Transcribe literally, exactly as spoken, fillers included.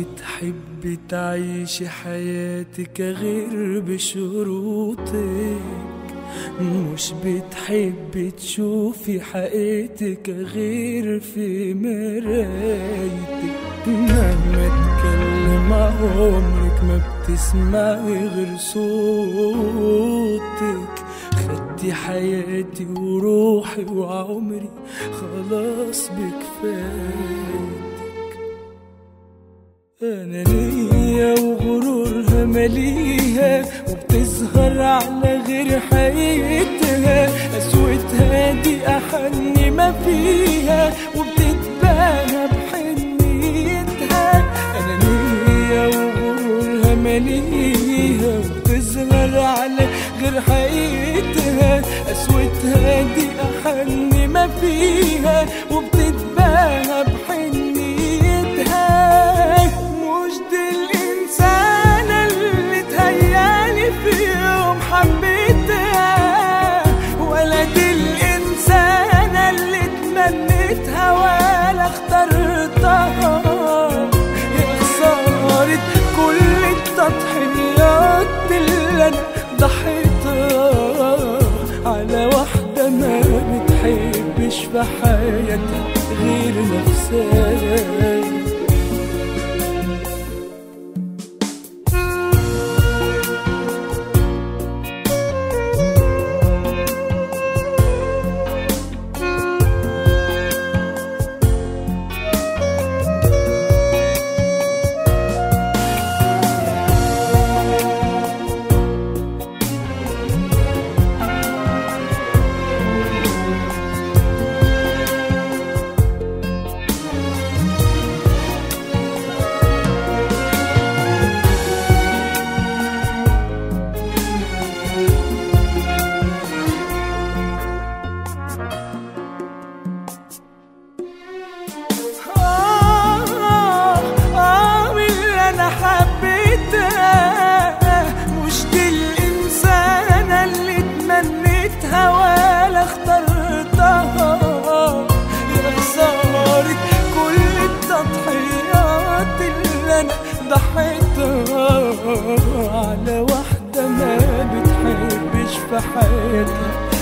بتحبي تعيشي حياتك غير بشروطك، مش بتحبي تشوفي حقيقتك غير في مرايتك. مهما تكلم عمرك ما بتسمعي غير صوتك. خدتي حياتي وروحي وعمري خلاص بكفايتك. أنانية وغرورها مليها وبتظهر على غير حقيقتها. قسوتها دي أحن ما فيها وبتتباهى بحنيتها. أنانية وغرورها مليها وبتظهر على غير حقيقتها. قسوتها دي أحن ما فيها وبتتباهى بحنيتها. حبيتها ولا دي الإنسانة اللي تمنيتها ولا اخترتها. يا خسارة كل التضحيات اللي أنا ضحيتها على واحدة ما بتحبش في حياتها غير نفسها. مش دي الإنسانة اللي تمنيتها ولا اخترتها. يا خسارة كل التضحيات اللي أنا ضحيتها على واحدة ما بتحبش في حياتها